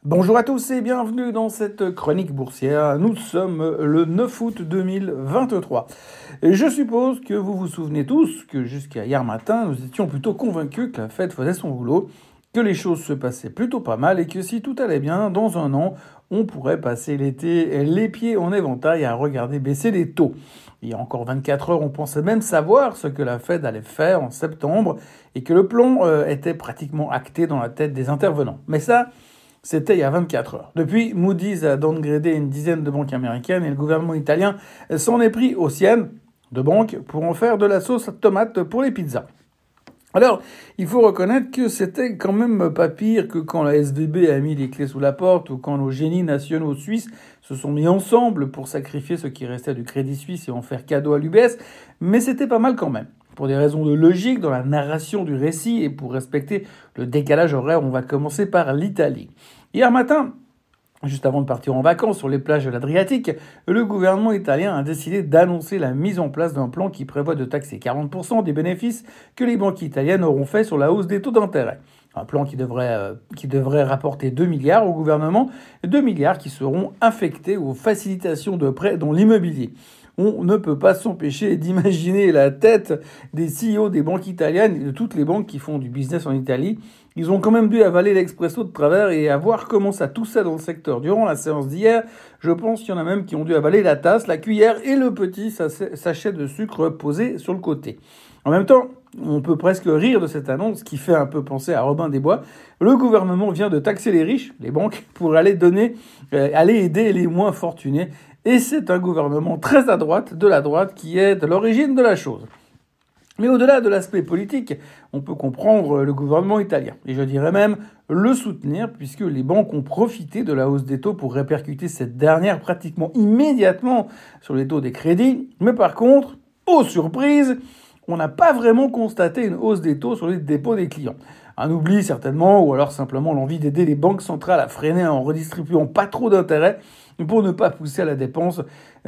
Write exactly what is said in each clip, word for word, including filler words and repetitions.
Bonjour à tous et bienvenue dans cette chronique boursière. Nous sommes le neuf août deux mille vingt-trois. Et je suppose que vous vous souvenez tous que jusqu'à hier matin, nous étions plutôt convaincus que la Fed faisait son boulot, que les choses se passaient plutôt pas mal et que si tout allait bien, dans un an, on pourrait passer l'été les pieds en éventail à regarder baisser les taux. Il y a encore vingt-quatre heures, on pensait même savoir ce que la Fed allait faire en septembre et que le plan euh, était pratiquement acté dans la tête des intervenants. Mais ça, c'était il y a vingt-quatre heures. Depuis, Moody's a downgradé une dizaine de banques américaines et le gouvernement italien s'en est pris aux siennes de banques pour en faire de la sauce tomate pour les pizzas. Alors, il faut reconnaître que c'était quand même pas pire que quand la S V B a mis les clés sous la porte ou quand nos génies nationaux suisses se sont mis ensemble pour sacrifier ce qui restait du Crédit Suisse et en faire cadeau à l'U B S, mais c'était pas mal quand même. Pour des raisons de logique dans la narration du récit et pour respecter le décalage horaire, on va commencer par l'Italie. Hier matin, juste avant de partir en vacances sur les plages de l'Adriatique, le gouvernement italien a décidé d'annoncer la mise en place d'un plan qui prévoit de taxer quarante pour cent des bénéfices que les banques italiennes auront fait sur la hausse des taux d'intérêt. Un plan qui devrait, euh, qui devrait rapporter deux milliards au gouvernement, deux milliards qui seront affectés aux facilitations de prêts dans l'immobilier. On ne peut pas s'empêcher d'imaginer la tête des C E O des banques italiennes et de toutes les banques qui font du business en Italie. Ils ont quand même dû avaler l'expresso de travers et à voir comment ça toussait dans le secteur. Durant la séance d'hier, je pense qu'il y en a même qui ont dû avaler la tasse, la cuillère et le petit sachet de sucre posé sur le côté. En même temps, on peut presque rire de cette annonce qui fait un peu penser à Robin des Bois. Le gouvernement vient de taxer les riches, les banques, pour aller donner, euh, aller aider les moins fortunés. Et c'est un gouvernement très à droite de la droite qui est à l'origine de la chose. Mais au-delà de l'aspect politique, on peut comprendre le gouvernement italien. Et je dirais même le soutenir, puisque les banques ont profité de la hausse des taux pour répercuter cette dernière pratiquement immédiatement sur les taux des crédits. Mais par contre, aux surprises, on n'a pas vraiment constaté une hausse des taux sur les dépôts des clients. Un oubli certainement, ou alors simplement l'envie d'aider les banques centrales à freiner en redistribuant pas trop d'intérêt pour ne pas pousser à la dépense.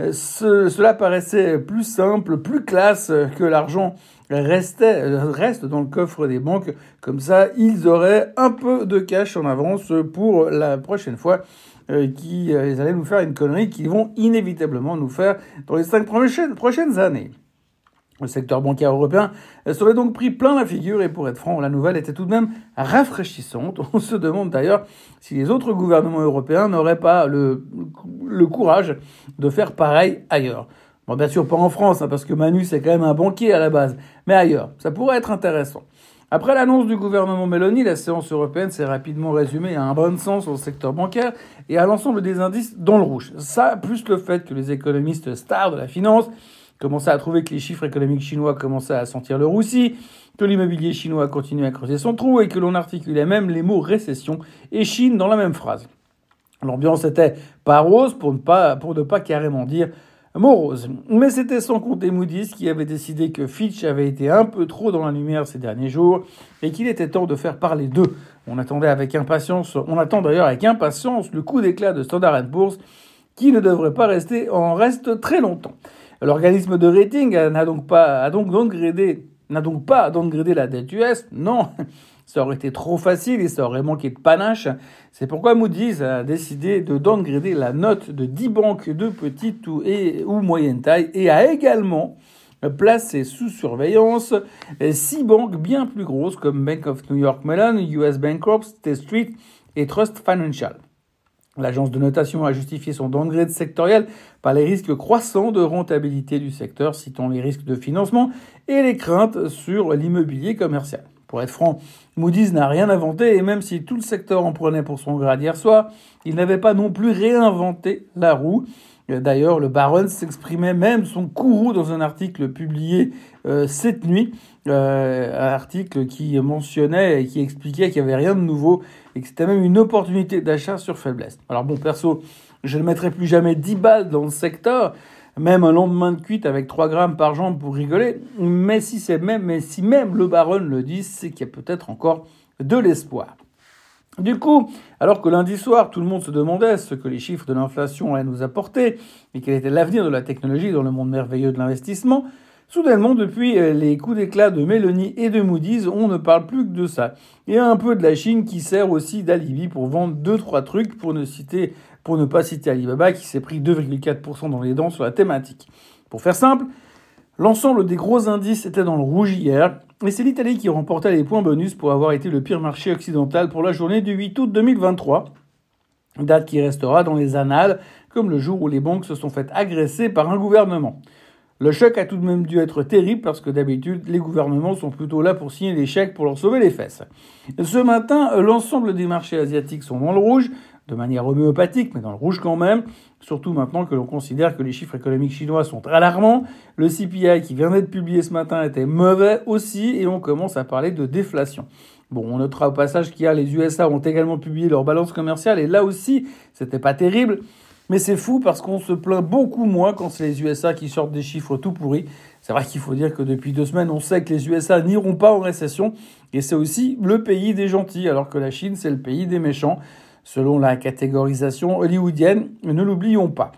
Ce, cela paraissait plus simple, plus classe que l'argent restait, reste dans le coffre des banques. Comme ça, ils auraient un peu de cash en avance pour la prochaine fois euh, qu'ils euh, allaient nous faire une connerie qu'ils vont inévitablement nous faire dans les cinq prochaines, prochaines années. Le secteur bancaire européen serait donc pris plein la figure et pour être franc, la nouvelle était tout de même rafraîchissante. On se demande d'ailleurs si les autres gouvernements européens n'auraient pas le, le courage de faire pareil ailleurs. Bon, bien sûr pas en France, hein, parce que Manu c'est quand même un banquier à la base, mais ailleurs, ça pourrait être intéressant. Après l'annonce du gouvernement Meloni, la séance européenne s'est rapidement résumée à un bon sens au secteur bancaire et à l'ensemble des indices dans le rouge. Ça, plus le fait que les économistes stars de la finance commençait à trouver que les chiffres économiques chinois commençaient à sentir le roussi, que l'immobilier chinois continuait à creuser son trou et que l'on articulait même les mots récession et Chine dans la même phrase. L'ambiance était pas rose pour ne pas, pour ne pas carrément dire morose. Mais c'était sans compter Moody's qui avait décidé que Fitch avait été un peu trop dans la lumière ces derniers jours et qu'il était temps de faire parler d'eux. On attendait avec impatience, on attend d'ailleurs avec impatience le coup d'éclat de Standard and Poor's qui ne devrait pas rester en reste très longtemps. L'organisme de rating n'a donc pas, a donc downgradé, n'a donc pas downgradé la dette U S. Non, ça aurait été trop facile et ça aurait manqué de panache. C'est pourquoi Moody's a décidé de downgrader la note de dix banques de petite ou, et, ou moyenne taille et a également placé sous surveillance six banques bien plus grosses comme Bank of New York Mellon, U S Bancorp, State Street et Trust Financial. L'agence de notation a justifié son downgrade sectoriel par les risques croissants de rentabilité du secteur, citant les risques de financement et les craintes sur l'immobilier commercial. Pour être franc, Moody's n'a rien inventé et même si tout le secteur en prenait pour son grade hier soir, il n'avait pas non plus réinventé la roue. D'ailleurs, le Barron s'exprimait même son courroux dans un article publié euh, cette nuit, euh, un article qui mentionnait et qui expliquait qu'il n'y avait rien de nouveau et que c'était même une opportunité d'achat sur faiblesse. Alors bon, perso, je ne mettrai plus jamais dix balles dans le secteur, même un lendemain de cuite avec trois grammes par jambe pour rigoler, mais si, c'est même, mais si même le Barron le dit, c'est qu'il y a peut-être encore de l'espoir. Du coup, alors que lundi soir, tout le monde se demandait ce que les chiffres de l'inflation allaient nous apporter et quel était l'avenir de la technologie dans le monde merveilleux de l'investissement, Soudainement, depuis les coups d'éclat de Meloni et de Moody's, on ne parle plus que de ça. Et un peu de la Chine qui sert aussi d'alibi pour vendre deux trois trucs, pour ne citer, pour ne pas citer Alibaba qui s'est pris deux virgule quatre pour cent dans les dents sur la thématique. Pour faire simple, l'ensemble des gros indices était dans le rouge hier, et c'est l'Italie qui remportait les points bonus pour avoir été le pire marché occidental pour la journée du huit août deux mille vingt-trois. Date qui restera dans les annales comme le jour où les banques se sont fait agresser par un gouvernement. Le choc a tout de même dû être terrible parce que d'habitude, les gouvernements sont plutôt là pour signer des chèques pour leur sauver les fesses. Ce matin, l'ensemble des marchés asiatiques sont dans le rouge, de manière homéopathique, mais dans le rouge quand même, surtout maintenant que l'on considère que les chiffres économiques chinois sont alarmants. Le C P I qui vient d'être publié ce matin était mauvais aussi, et on commence à parler de déflation. Bon, on notera au passage qu'hier, les U S A ont également publié leur balance commerciale, et là aussi, c'était pas terrible. Mais c'est fou parce qu'on se plaint beaucoup moins quand c'est les U S A qui sortent des chiffres tout pourris. C'est vrai qu'il faut dire que depuis deux semaines, on sait que les U S A n'iront pas en récession, et c'est aussi le pays des gentils, alors que la Chine, c'est le pays des méchants, selon la catégorisation hollywoodienne, ne l'oublions pas.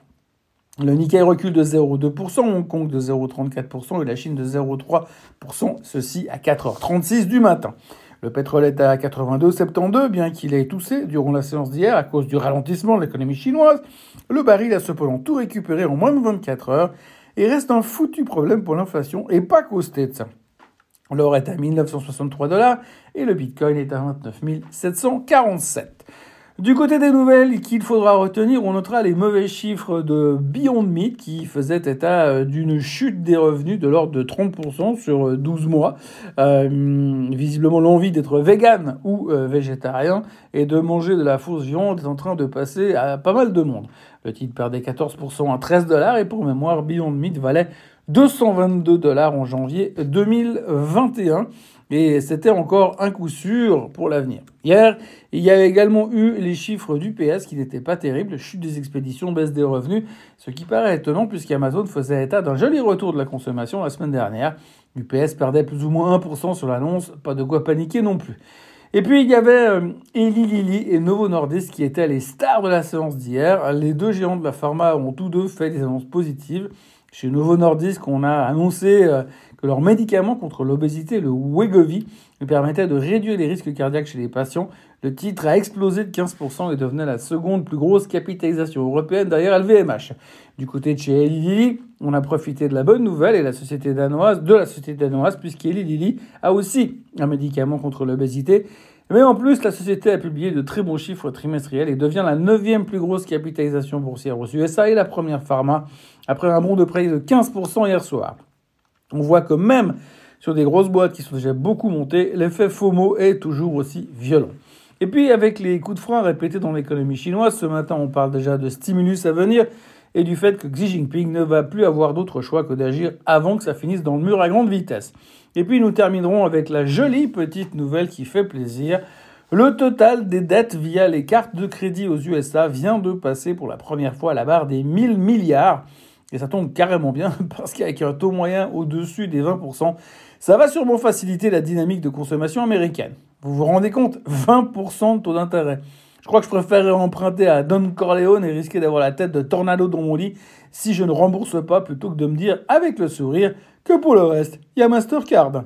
Le Nikkei recule de zéro virgule deux pour cent, Hong Kong de zéro virgule trente-quatre pour cent et la Chine de zéro virgule trois pour cent, ceci à quatre heures trente-six du matin. Le pétrole est à quatre-vingt-deux virgule soixante-douze, bien qu'il ait toussé durant la séance d'hier à cause du ralentissement de l'économie chinoise. Le baril a cependant tout récupéré en moins de vingt-quatre heures et reste un foutu problème pour l'inflation et pas qu'aux States. L'or est à mille neuf cent soixante-trois dollars et le bitcoin est à vingt-neuf mille sept cent quarante-sept. Du côté des nouvelles qu'il faudra retenir, on notera les mauvais chiffres de Beyond Meat qui faisaient état d'une chute des revenus de l'ordre de trente pour cent sur douze mois. Euh, visiblement, l'envie d'être vegan ou euh, végétarien et de manger de la fausse viande est en train de passer à pas mal de monde. Le titre perdait quatorze pour cent à treize dollars et pour mémoire, Beyond Meat valait deux cent vingt-deux dollars en janvier deux mille vingt et un. Et c'était encore un coup sûr pour l'avenir. Hier, il y a également eu les chiffres du P S qui n'étaient pas terribles. Chute des expéditions, baisse des revenus. Ce qui paraît étonnant puisqu'Amazon faisait état d'un joli retour de la consommation la semaine dernière. U P S perdait plus ou moins un pour cent sur l'annonce. Pas de quoi paniquer non plus. Et puis, il y avait euh, Eli Lilly et Novo Nordisk qui étaient les stars de la séance d'hier. Les deux géants de la pharma ont tous deux fait des annonces positives. Chez Novo Nordisk, on a annoncé euh, que leur médicament contre l'obésité, le Wegovy, permettait de réduire les risques cardiaques chez les patients. Le titre a explosé de quinze pour cent et devenait la seconde plus grosse capitalisation européenne derrière L V M H. Du côté de chez Eli Lilly, on a profité de la bonne nouvelle et la société danoise, de la société danoise, puisqu'Eli Lilly a aussi un médicament contre l'obésité. Mais en plus, la société a publié de très bons chiffres trimestriels et devient la neuvième plus grosse capitalisation boursière aux U S A et la première pharma, après un bond de près de quinze pour cent hier soir. On voit que même sur des grosses boîtes qui sont déjà beaucoup montées, l'effet FOMO est toujours aussi violent. Et puis, avec les coups de frein répétés dans l'économie chinoise, ce matin, on parle déjà de stimulus à venir et du fait que Xi Jinping ne va plus avoir d'autre choix que d'agir avant que ça finisse dans le mur à grande vitesse. Et puis, nous terminerons avec la jolie petite nouvelle qui fait plaisir. Le total des dettes via les cartes de crédit aux U S A vient de passer pour la première fois à la barre des mille milliards. Et ça tombe carrément bien parce qu'avec un taux moyen au-dessus des vingt pour cent, ça va sûrement faciliter la dynamique de consommation américaine. Vous vous rendez compte ? vingt pour cent de taux d'intérêt. Je crois que je préférerais emprunter à Don Corleone et risquer d'avoir la tête de tornado dans mon lit si je ne rembourse pas plutôt que de me dire avec le sourire que pour le reste, il y a Mastercard.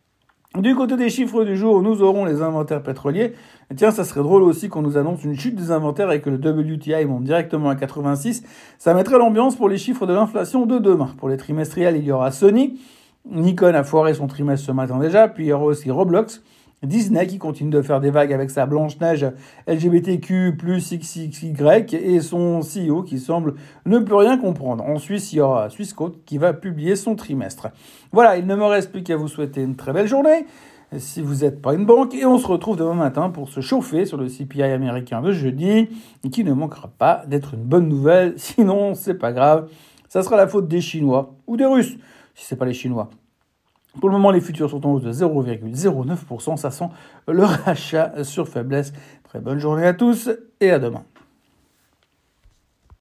Du côté des chiffres du jour, nous aurons les inventaires pétroliers. Et tiens, ça serait drôle aussi qu'on nous annonce une chute des inventaires et que le W T I monte directement à quatre-vingt-six. Ça mettrait l'ambiance pour les chiffres de l'inflation de demain. Pour les trimestriels, il y aura Sony. Nikon a foiré son trimestre ce matin déjà. Puis il y aura aussi Roblox. Disney qui continue de faire des vagues avec sa Blanche-Neige L G B T Q plus X X Y et son C E O qui semble ne plus rien comprendre. En Suisse, il y aura Swissquote qui va publier son trimestre. Voilà, il ne me reste plus qu'à vous souhaiter une très belle journée si vous n'êtes pas une banque et on se retrouve demain matin pour se chauffer sur le C P I américain de jeudi qui ne manquera pas d'être une bonne nouvelle. Sinon, c'est pas grave, ça sera la faute des Chinois ou des Russes si c'est pas les Chinois. Pour le moment, les futurs sont en hausse de zéro virgule zéro neuf pour cent. Ça sent le rachat sur faiblesse. Très bonne journée à tous et à demain.